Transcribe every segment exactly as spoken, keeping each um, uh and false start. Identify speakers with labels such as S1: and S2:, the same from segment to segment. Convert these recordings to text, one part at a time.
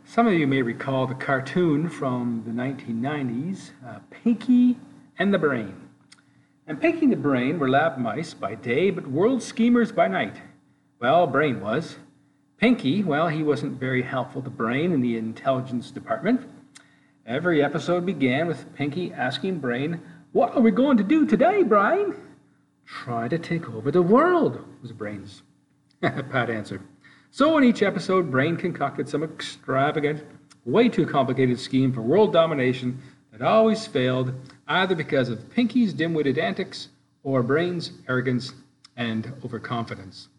S1: Some of you may recall the cartoon from the nineteen nineties, uh, Pinky and the Brain. And Pinky and the Brain were lab mice by day, but world schemers by night. Well, Brain was. Pinky, well, he wasn't very helpful to Brain in the intelligence department. Every episode began with Pinky asking Brain, "What are we going to do today, Brain?" "Try to take over the world," was Brain's pat answer. So in each episode, Brain concocted some extravagant, way too complicated scheme for world domination that always failed, either because of Pinky's dim-witted antics or Brain's arrogance and overconfidence.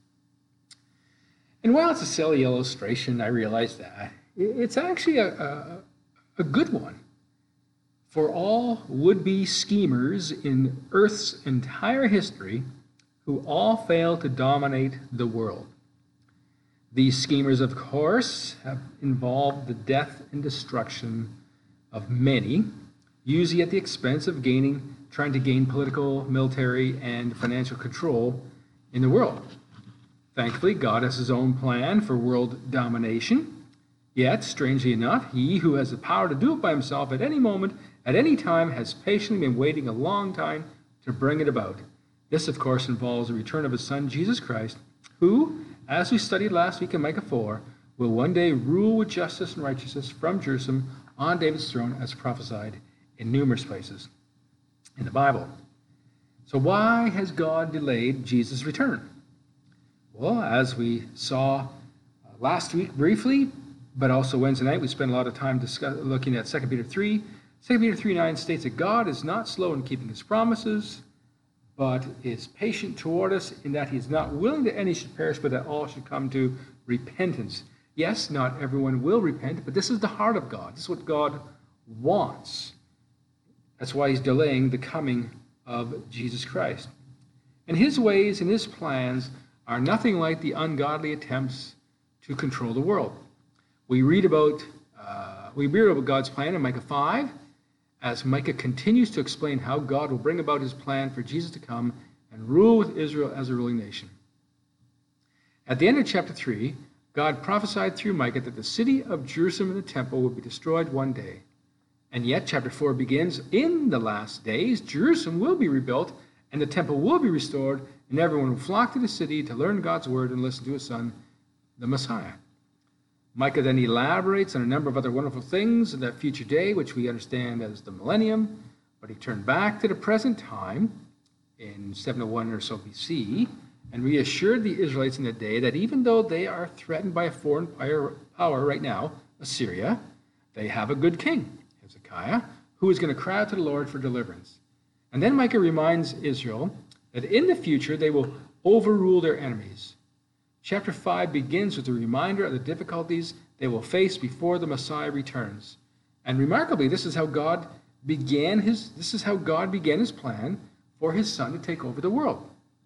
S1: And while it's a silly illustration, I realize that, it's actually a, a, a good one for all would-be schemers in Earth's entire history who all failed to dominate the world. These schemers, of course, have involved the death and destruction of many, usually at the expense of gaining, trying to gain political, military, and financial control in the world. Thankfully, God has his own plan for world domination. Yet, strangely enough, he who has the power to do it by himself at any moment, at any time, has patiently been waiting a long time to bring it about. This, of course, involves the return of his Son, Jesus Christ, who, as we studied last week in Micah four, will one day rule with justice and righteousness from Jerusalem on David's throne as prophesied in numerous places in the Bible. So why has God delayed Jesus' return? Well, as we saw last week briefly, but also Wednesday night, we spent a lot of time discuss- looking at Second Peter three. Second Peter three nine states that God is not slow in keeping his promises, but is patient toward us in that he is not willing that any should perish, but that all should come to repentance. Yes, not everyone will repent, but this is the heart of God. This is what God wants. That's why he's delaying the coming of Jesus Christ. And his ways and his plans are nothing like the ungodly attempts to control the world. We read about uh, we read about God's plan in Micah five, as Micah continues to explain how God will bring about his plan for Jesus to come and rule with Israel as a ruling nation. At the end of chapter three, God prophesied through Micah that the city of Jerusalem and the temple would be destroyed one day. And yet, chapter four begins, in the last days, Jerusalem will be rebuilt, and the temple will be restored, and everyone will flock to the city to learn God's word and listen to his Son, the Messiah. Micah then elaborates on a number of other wonderful things in that future day, which we understand as the millennium, but he turned back to the present time in seven oh one or so B C and reassured the Israelites in that day that even though they are threatened by a foreign power right now, Assyria, they have a good king, Hezekiah, who is going to cry out to the Lord for deliverance. And then Micah reminds Israel that in the future they will overrule their enemies. Chapter five begins with a reminder of the difficulties they will face before the Messiah returns. And remarkably, this is how God began his this is how God began his plan for his Son to take over the world.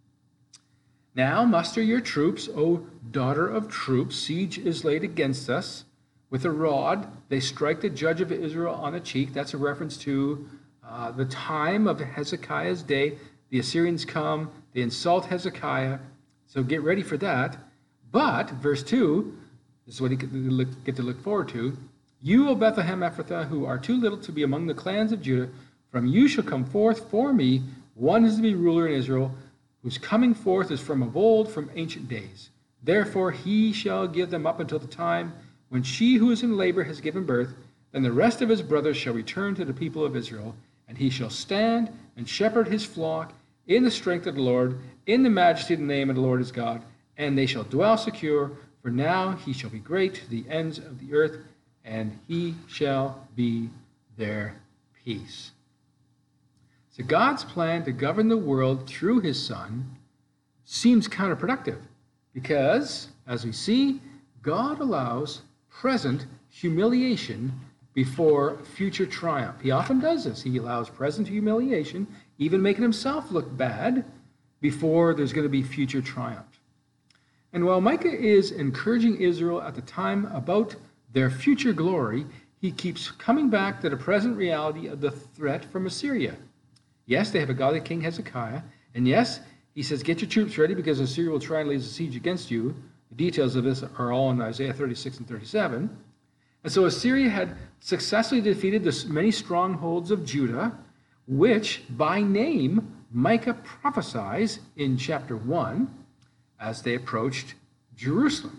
S1: Now muster your troops, O daughter of troops, siege is laid against us. With a rod they strike the judge of Israel on the cheek. That's a reference to uh, the time of Hezekiah's day. The Assyrians come, they insult Hezekiah. So get ready for that. But, verse two, this is what you get to look forward to. You, O Bethlehem Ephrathah, who are too little to be among the clans of Judah, from you shall come forth for me one is to be ruler in Israel, whose coming forth is from of old, from ancient days. Therefore he shall give them up until the time when she who is in labor has given birth. Then the rest of his brothers shall return to the people of Israel, and he shall stand and shepherd his flock in the strength of the Lord, in the majesty of the name of the Lord his God, and they shall dwell secure, for now he shall be great to the ends of the earth, and he shall be their peace. So God's plan to govern the world through his Son seems counterproductive, because, as we see, God allows present humiliation before future triumph. He often does this. He allows present humiliation, even making himself look bad, before there's going to be future triumph. And while Micah is encouraging Israel at the time about their future glory, he keeps coming back to the present reality of the threat from Assyria. Yes, they have a godly king, Hezekiah, and yes, he says, get your troops ready because Assyria will try and lay a siege against you. The details of this are all in Isaiah thirty-six and thirty-seven. And so Assyria had successfully defeated the many strongholds of Judah, which by name Micah prophesies in chapter one as they approached Jerusalem.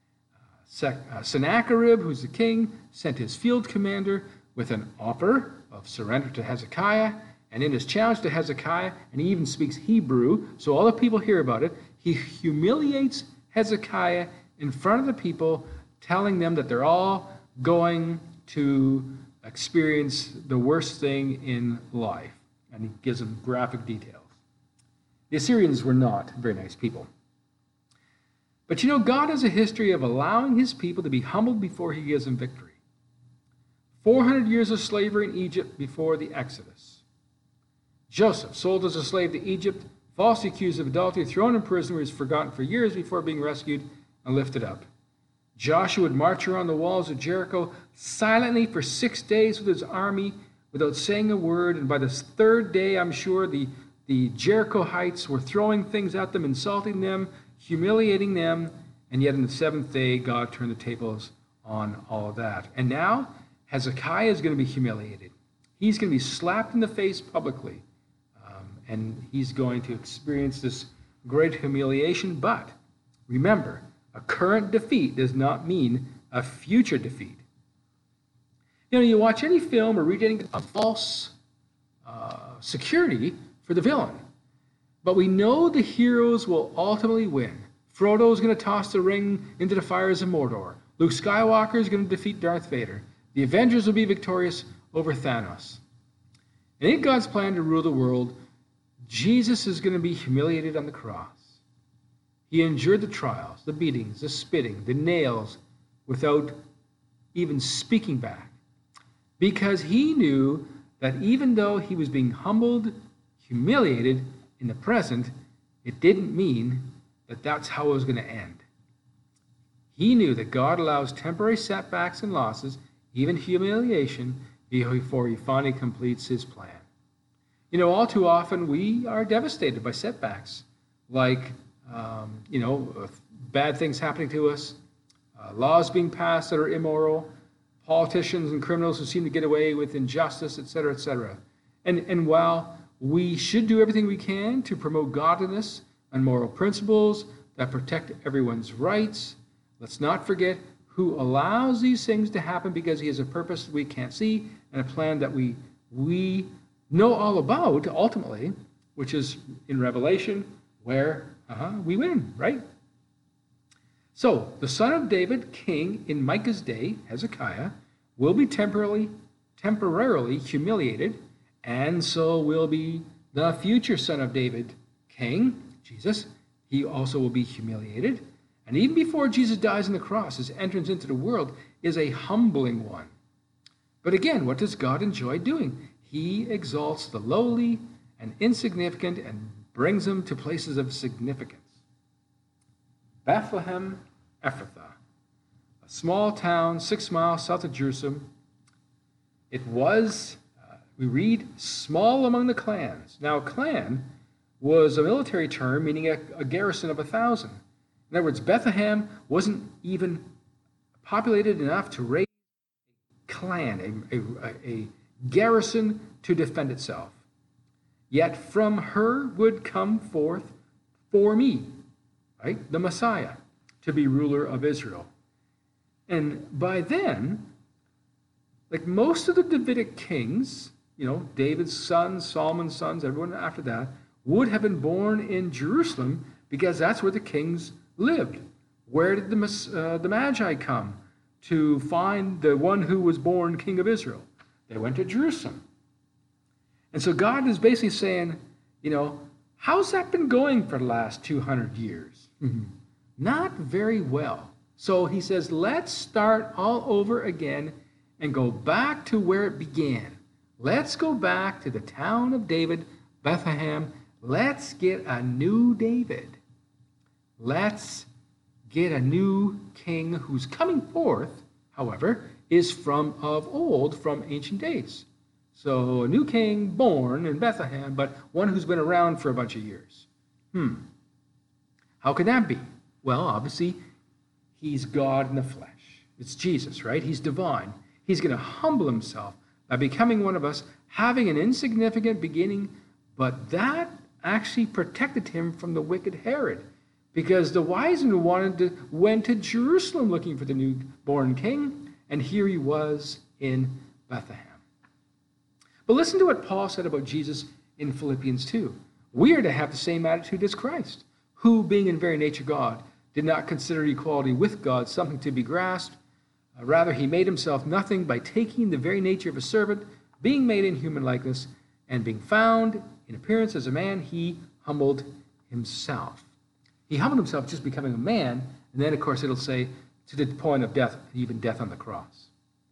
S1: Uh, Sennacherib, who's the king, sent his field commander with an offer of surrender to Hezekiah, and in his challenge to Hezekiah, and he even speaks Hebrew, so all the people hear about it, he humiliates Hezekiah in front of the people, telling them that they're all going to experience the worst thing in life. And he gives them graphic details. The Assyrians were not very nice people. But you know, God has a history of allowing his people to be humbled before he gives them victory. four hundred years of slavery in Egypt before the Exodus. Joseph, sold as a slave to Egypt, falsely accused of adultery, thrown in prison where he was forgotten for years before being rescued and lifted up. Joshua would march around the walls of Jericho silently for six days with his army without saying a word, and by the third day, I'm sure, the, the Jerichoites were throwing things at them, insulting them, humiliating them, and yet on the seventh day, God turned the tables on all of that. And now, Hezekiah is going to be humiliated. He's going to be slapped in the face publicly, um, and he's going to experience this great humiliation. But remember, a current defeat does not mean a future defeat. You know, you watch any film or read any a false uh, security for the villain. But we know the heroes will ultimately win. Frodo is going to toss the ring into the fires of Mordor. Luke Skywalker is going to defeat Darth Vader. The Avengers will be victorious over Thanos. And in God's plan to rule the world, Jesus is going to be humiliated on the cross. He endured the trials, the beatings, the spitting, the nails, without even speaking back. Because he knew that even though he was being humbled, humiliated in the present, it didn't mean that that's how it was going to end. He knew that God allows temporary setbacks and losses, even humiliation, before he finally completes his plan. You know, all too often we are devastated by setbacks, like, um, you know, bad things happening to us, uh, laws being passed that are immoral, politicians and criminals who seem to get away with injustice, et cetera, et cetera. And, and while we should do everything we can to promote godliness and moral principles that protect everyone's rights, let's not forget who allows these things to happen, because he has a purpose that we can't see and a plan that we we know all about ultimately, which is in Revelation, where uh-huh, we win, right? So the son of David, king in Micah's day, Hezekiah, will be temporarily temporarily humiliated, and so will be the future son of David, king, Jesus. He also will be humiliated. And even before Jesus dies on the cross, his entrance into the world is a humbling one. But again, what does God enjoy doing? He exalts the lowly and insignificant and brings them to places of significance. Bethlehem Ephrathah, a small town six miles south of Jerusalem. It was, uh, we read, small among the clans. Now, a clan was a military term meaning a, a garrison of a thousand. In other words, Bethlehem wasn't even populated enough to raise a clan, a, a, a garrison to defend itself. Yet from her would come forth for me, right, the Messiah, to be ruler of Israel. And by then, like most of the Davidic kings, you know, David's sons, Solomon's sons, everyone after that, would have been born in Jerusalem, because that's where the kings lived. Where did the, uh, the Magi come to find the one who was born king of Israel? They went to Jerusalem. And so God is basically saying, you know, how's that been going for the last two hundred years? Mm-hmm. Not very well. So he says, let's start all over again and go back to where it began. Let's go back to the town of David, Bethlehem. Let's get a new David. Let's get a new king who's coming forth, however, is from of old, from ancient days. So a new king born in Bethlehem, but one who's been around for a bunch of years. Hmm. How could that be? Well, obviously, he's God in the flesh. It's Jesus, right? He's divine. He's going to humble himself by becoming one of us, having an insignificant beginning, but that actually protected him from the wicked Herod, because the wise men wanted to, went to Jerusalem looking for the newborn king, and here he was in Bethlehem. But listen to what Paul said about Jesus in Philippians two. We are to have the same attitude as Christ, who, being in very nature God, did not consider equality with God something to be grasped. Uh, rather, he made himself nothing by taking the very nature of a servant, being made in human likeness, and being found in appearance as a man, he humbled himself. He humbled himself just becoming a man, and then, of course, it'll say, to the point of death, even death on the cross.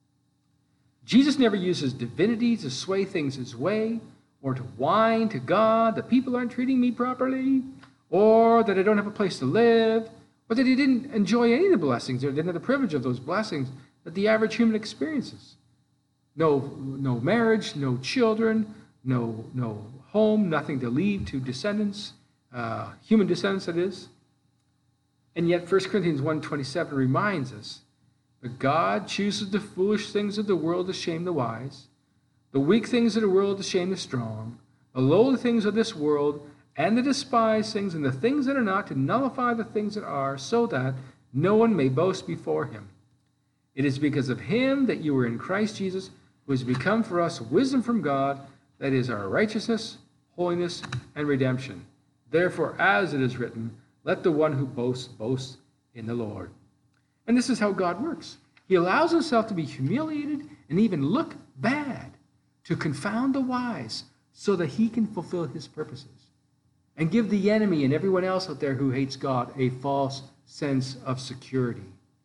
S1: Jesus never uses divinity to sway things his way, or to whine to God that people aren't treating me properly, or that I don't have a place to live, or that he didn't enjoy any of the blessings, or didn't have the privilege of those blessings that the average human experiences. No, no marriage, no children, no, no home, nothing to leave to descendants, uh, human descendants, that is. And yet First Corinthians one twenty-seven reminds us that God chooses the foolish things of the world to shame the wise, the weak things of the world to shame the strong, the lowly things of this world, and the despised things and the things that are not, to nullify the things that are, so that no one may boast before him. It is because of him that you are in Christ Jesus, who has become for us wisdom from God, that is our righteousness, holiness, and redemption. Therefore, as it is written, let the one who boasts boast in the Lord. And this is how God works. He allows himself to be humiliated and even look bad to confound the wise so that he can fulfill his purposes and give the enemy and everyone else out there who hates God a false sense of security.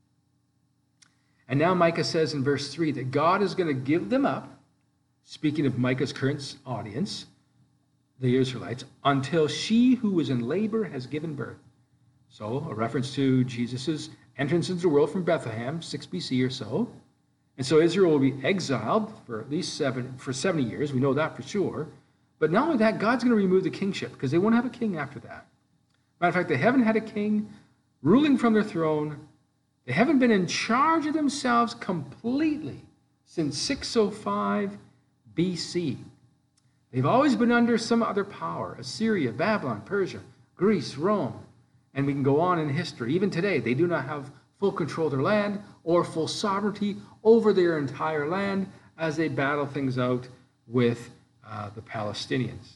S1: And now Micah says in verse three that God is going to give them up, speaking of Micah's current audience, the Israelites, until she who was in labor has given birth. So a reference to Jesus' entrance into the world from Bethlehem, six B C or so. And so Israel will be exiled for at least seven, for seventy years. We know that for sure. But not only that, God's going to remove the kingship because they won't have a king after that. Matter of fact, they haven't had a king ruling from their throne. They haven't been in charge of themselves completely since six oh five B C. They've always been under some other power: Assyria, Babylon, Persia, Greece, Rome. And we can go on in history. Even today, they do not have full control of their land or full sovereignty over their entire land as they battle things out with uh, the Palestinians.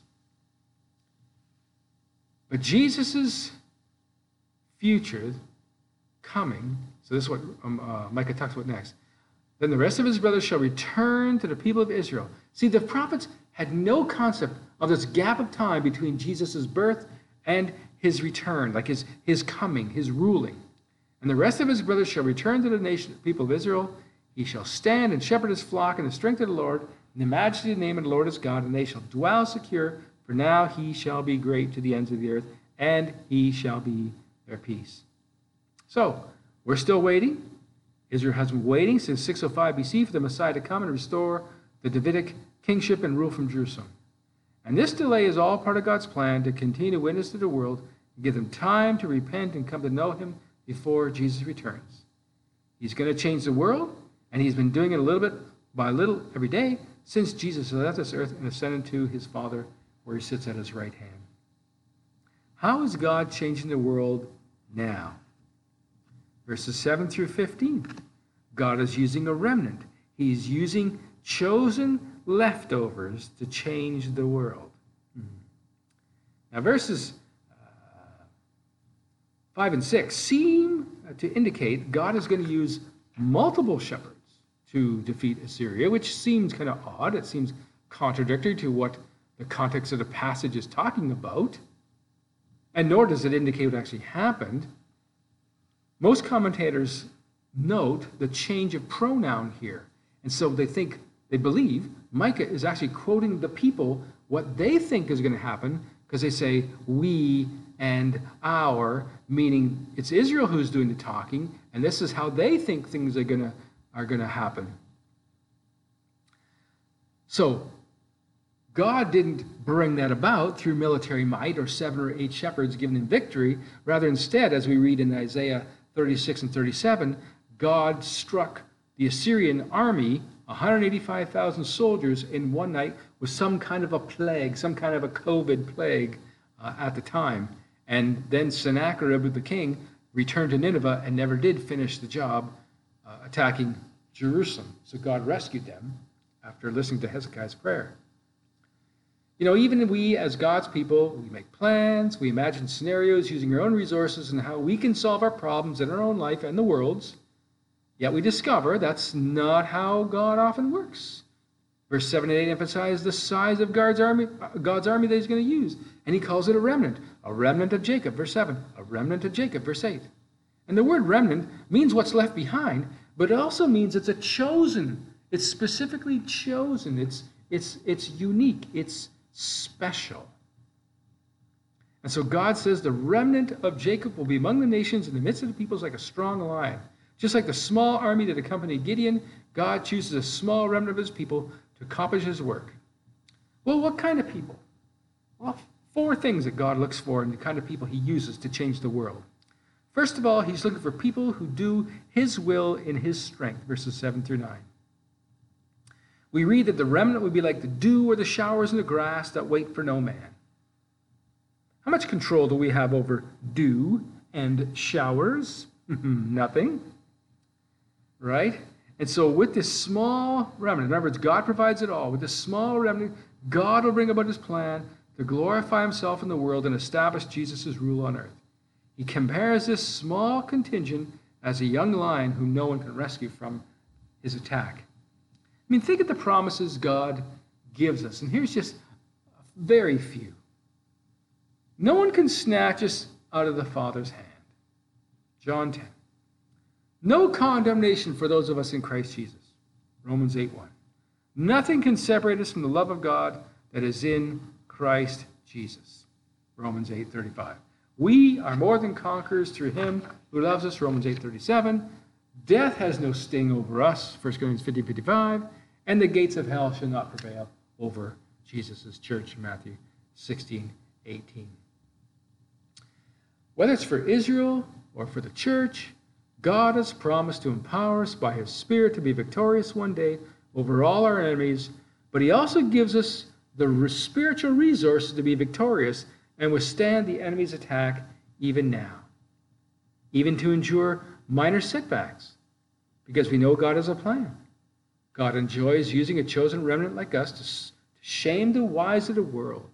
S1: But Jesus' future coming, so this is what um, uh, Micah talks about next. Then the rest of his brothers shall return to the people of Israel. See, the prophets had no concept of this gap of time between Jesus' birth and his return, like his, his coming, his ruling. And the rest of his brothers shall return to the nation, people of Israel. He shall stand and shepherd his flock in the strength of the Lord, in the majesty of the name of the Lord his God, and they shall dwell secure, for now he shall be great to the ends of the earth, and he shall be their peace. So, we're still waiting. Israel has been waiting since six oh five B C for the Messiah to come and restore the Davidic kingship and rule from Jerusalem. And this delay is all part of God's plan to continue to witness to the world and give them time to repent and come to know him before Jesus returns. He's going to change the world, and he's been doing it a little bit by little every day since Jesus left this earth and ascended to his Father, where he sits at his right hand. How is God changing the world now? Verses seven through fifteen. God is using a remnant. He's using chosen leftovers to change the world. Hmm. Now, verses uh, five and six seem to indicate God is going to use multiple shepherds to defeat Assyria, which seems kind of odd. It seems contradictory to what the context of the passage is talking about, and nor does it indicate what actually happened. Most commentators note the change of pronoun here, and so they think, they believe Micah is actually quoting the people what they think is going to happen, because they say we and our, meaning it's Israel who's doing the talking, and this is how they think things are going to are going to happen. So God didn't bring that about through military might or seven or eight shepherds giving him victory. Rather, instead, as we read in Isaiah thirty-six and thirty-seven, God struck the Assyrian army, one hundred eighty-five thousand soldiers in one night, with some kind of a plague, some kind of a COVID plague uh, at the time. And then Sennacherib, the king, returned to Nineveh and never did finish the job uh, attacking Jerusalem. So God rescued them after listening to Hezekiah's prayer. You know, even we as God's people, we make plans, we imagine scenarios using our own resources and how we can solve our problems in our own life and the world's. Yet we discover that's not how God often works. Verse seven and eight emphasize the size of God's army, God's army that he's going to use. And he calls it a remnant, a remnant of Jacob, verse seven, a remnant of Jacob, verse eight. And the word remnant means what's left behind, but it also means it's a chosen. It's specifically chosen. It's, it's, it's unique. It's special. And so God says the remnant of Jacob will be among the nations in the midst of the peoples like a strong lion. Just like the small army that accompanied Gideon, God chooses a small remnant of his people to accomplish his work. Well, what kind of people? Well, four things that God looks for in the kind of people he uses to change the world. First of all, he's looking for people who do his will in his strength, verses seven through nine. We read that the remnant would be like the dew or the showers in the grass that wait for no man. How much control do we have over dew and showers? Nothing. Right? And so with this small remnant, in other words, God provides it all. With this small remnant, God will bring about his plan to glorify himself in the world and establish Jesus' rule on earth. He compares this small contingent as a young lion whom no one can rescue from his attack. I mean, think of the promises God gives us. And here's just very few. No one can snatch us out of the Father's hand. John ten. No condemnation for those of us in Christ Jesus. Romans eight one. Nothing can separate us from the love of God that is in Christ Jesus. Romans eight thirty-five. We are more than conquerors through him who loves us. Romans eight thirty-seven. Death has no sting over us. First Corinthians fifteen fifty-five. And the gates of hell shall not prevail over Jesus' church. Matthew sixteen eighteen. Whether it's for Israel or for the church, God has promised to empower us by his Spirit to be victorious one day over all our enemies, but he also gives us the spiritual resources to be victorious and withstand the enemy's attack even now, even to endure minor setbacks, because we know God has a plan. God enjoys using a chosen remnant like us to shame the wise of the world.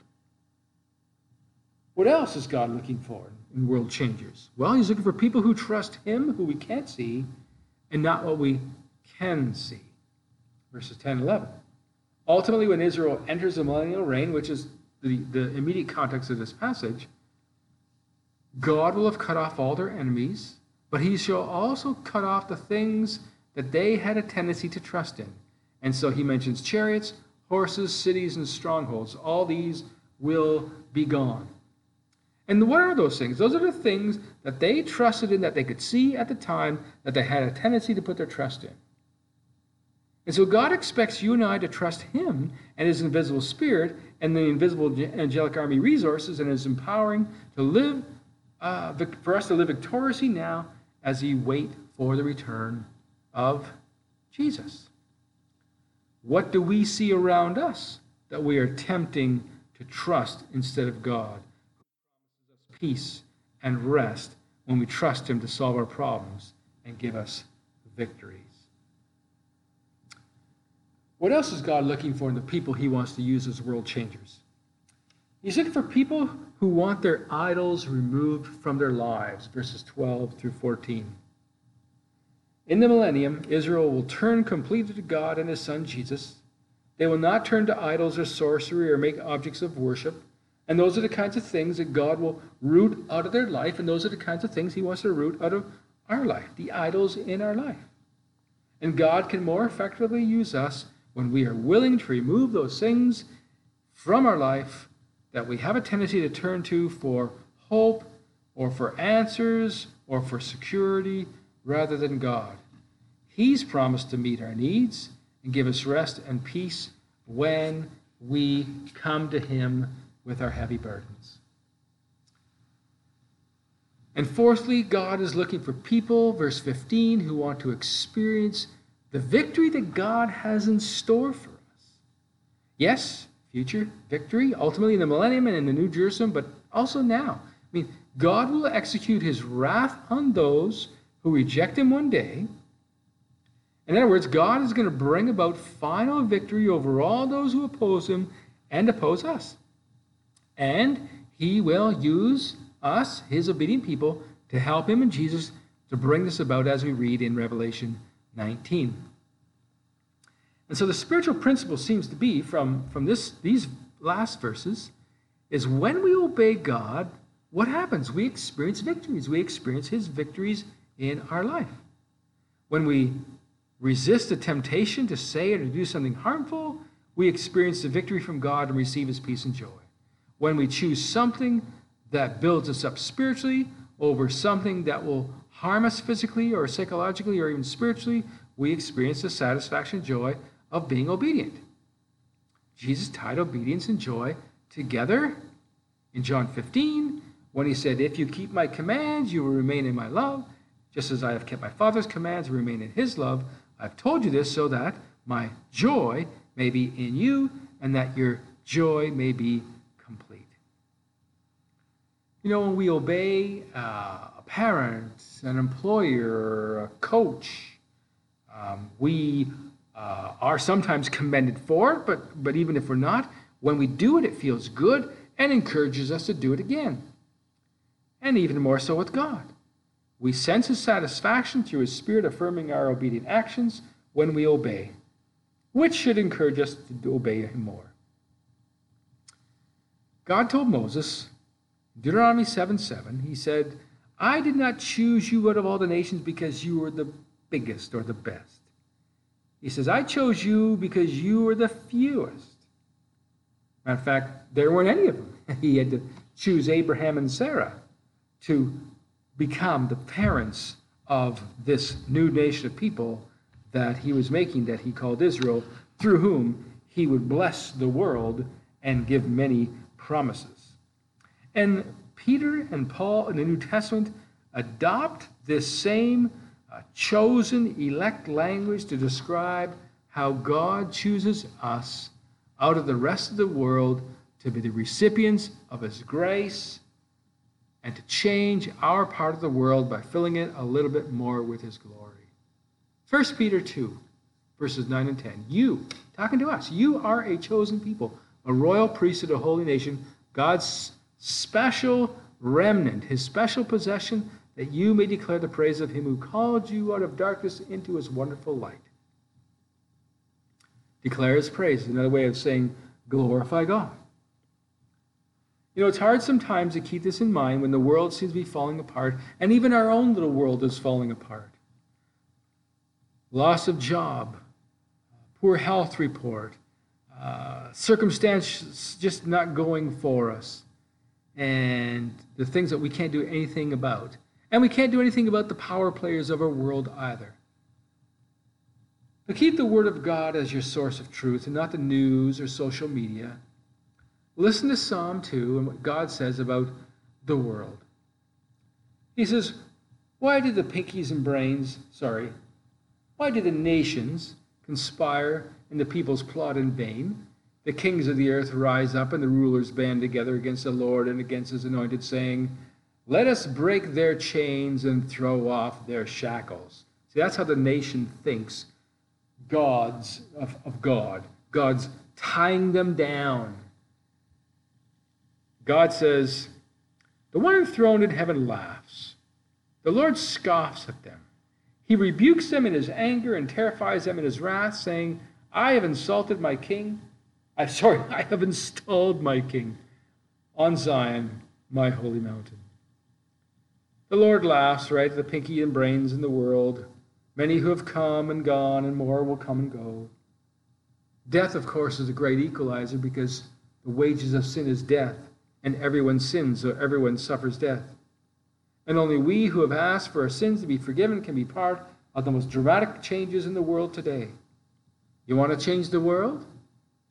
S1: What else is God looking for in world changers? Well, he's looking for people who trust him, who we can't see, and not what we can see. Verses ten and eleven. Ultimately, when Israel enters the millennial reign, which is the, the immediate context of this passage, God will have cut off all their enemies, but he shall also cut off the things that they had a tendency to trust in. And so he mentions chariots, horses, cities, and strongholds. All these will be gone. And what are those things? Those are the things that they trusted in, that they could see at the time, that they had a tendency to put their trust in. And so God expects you and I to trust him and his invisible spirit and the invisible angelic army resources and his empowering to live, uh, for us to live victoriously now as we wait for the return of Jesus. What do we see around us that we are tempting to trust instead of God? Peace and rest when we trust him to solve our problems and give us victories. What else is God looking for in the people he wants to use as world changers? He's looking for people who want their idols removed from their lives, verses twelve through fourteen. In the millennium, Israel will turn completely to God and his son Jesus. They will not turn to idols or sorcery or make objects of worship. And those are the kinds of things that God will root out of their life, and those are the kinds of things he wants to root out of our life, the idols in our life. And God can more effectively use us when we are willing to remove those things from our life that we have a tendency to turn to for hope or for answers or for security rather than God. He's promised to meet our needs and give us rest and peace when we come to him with our heavy burdens. And fourthly, God is looking for people, verse fifteen, who want to experience the victory that God has in store for us. Yes, future victory, ultimately in the millennium and in the New Jerusalem, but also now. I mean, God will execute his wrath on those who reject him one day. In other words, God is going to bring about final victory over all those who oppose him and oppose us. And he will use us, his obedient people, to help him and Jesus to bring this about, as we read in Revelation nineteen. And so the spiritual principle seems to be from, from this, these last verses is when we obey God, what happens? We experience victories. We experience his victories in our life. When we resist the temptation to say or to do something harmful, we experience the victory from God and receive his peace and joy. When we choose something that builds us up spiritually over something that will harm us physically or psychologically or even spiritually, we experience the satisfaction and joy of being obedient. Jesus tied obedience and joy together in John fifteen when he said, if you keep my commands, you will remain in my love, just as I have kept my Father's commands and remain in his love. I've told you this so that my joy may be in you and that your joy may be complete. You know, when we obey uh, a parent, an employer, a coach, um, we uh, are sometimes commended for it, but, but even if we're not, when we do it, it feels good and encourages us to do it again. And even more so with God. We sense his satisfaction through his Spirit affirming our obedient actions when we obey, which should encourage us to obey him more. God told Moses, Deuteronomy seven seven, he said, I did not choose you out of all the nations because you were the biggest or the best. He says, I chose you because you were the fewest. Matter of fact, there weren't any of them. He had to choose Abraham and Sarah to become the parents of this new nation of people that he was making, that he called Israel, through whom he would bless the world and give many promises. And Peter and Paul in the New Testament adopt this same uh, chosen, elect language to describe how God chooses us out of the rest of the world to be the recipients of his grace and to change our part of the world by filling it a little bit more with his glory. First Peter two, verses nine and ten. You, talking to us, you are a chosen people, a royal priesthood, a holy nation, God's special remnant, his special possession, that you may declare the praise of him who called you out of darkness into his wonderful light. Declare his praise, another way of saying glorify God. You know, it's hard sometimes to keep this in mind when the world seems to be falling apart, and even our own little world is falling apart. Loss of job, poor health report, uh, circumstances just not going for us, and the things that we can't do anything about. And we can't do anything about the power players of our world either. But keep the Word of God as your source of truth and not the news or social media. Listen to Psalm two and what God says about the world. He says, why did the pinkies and brains, sorry, why did the nations conspire and the peoples plot in vain? The kings of the earth rise up and the rulers band together against the Lord and against his anointed, saying, let us break their chains and throw off their shackles. See, that's how the nation thinks God's of, of God. God's tying them down. God says, the one enthroned in heaven laughs. The Lord scoffs at them. He rebukes them in his anger and terrifies them in his wrath, saying, I have insulted my king. I sorry, I have installed my king on Zion, my holy mountain. The Lord laughs, right, at the pinky and brains in the world. Many who have come and gone, and more will come and go. Death, of course, is a great equalizer because the wages of sin is death, and everyone sins, so everyone suffers death. And only we who have asked for our sins to be forgiven can be part of the most dramatic changes in the world today. You want to change the world?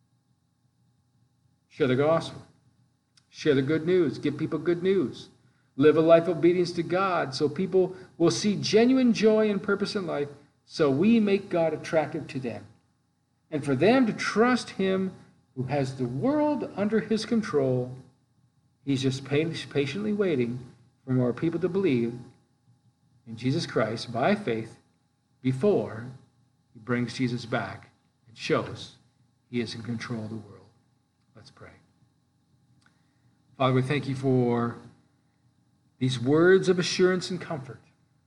S1: Share the gospel. Share the good news. Give people good news. live a life of obedience to God so people will see genuine joy and purpose in life, so we make God attractive to them. And for them to trust him who has the world under his control. He's just patiently waiting for more people to believe in Jesus Christ by faith before he brings Jesus back and shows he is in control of the world. Let's pray. Father, we thank you for these words of assurance and comfort.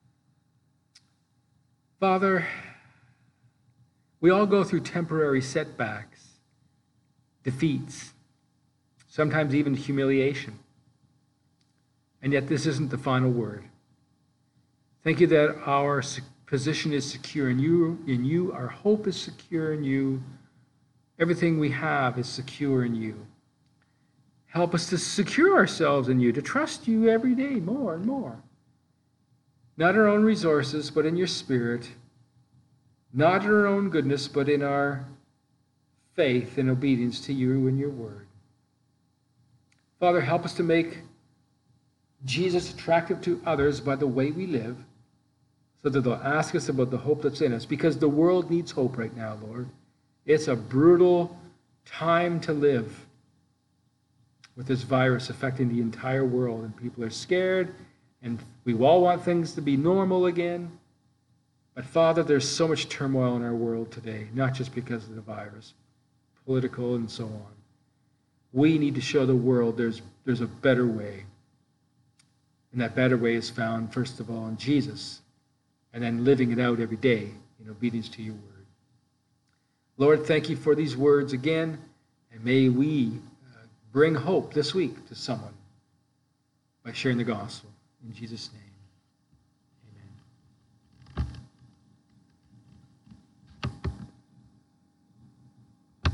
S1: Father, we all go through temporary setbacks, defeats, sometimes even humiliation. And yet this isn't the final word. Thank you that our position is secure in you. In you, our hope is secure in you. Everything we have is secure in you. Help us to secure ourselves in you, to trust you every day more and more. Not our own resources, but in your Spirit. Not in our own goodness, but in our faith and obedience to you and your word. Father, help us to make Jesus attractive to others by the way we live, so that they'll ask us about the hope that's in us, because the world needs hope right now, Lord. It's a brutal time to live with this virus affecting the entire world, and people are scared, and we all want things to be normal again. But Father, there's so much turmoil in our world today, not just because of the virus, political and so on. We need to show the world there's, there's a better way. And that better way is found, first of all, in Jesus, and then living it out every day in obedience to your word. Lord, thank you for these words again, and may we uh, bring hope this week to someone by sharing the gospel. In Jesus' name.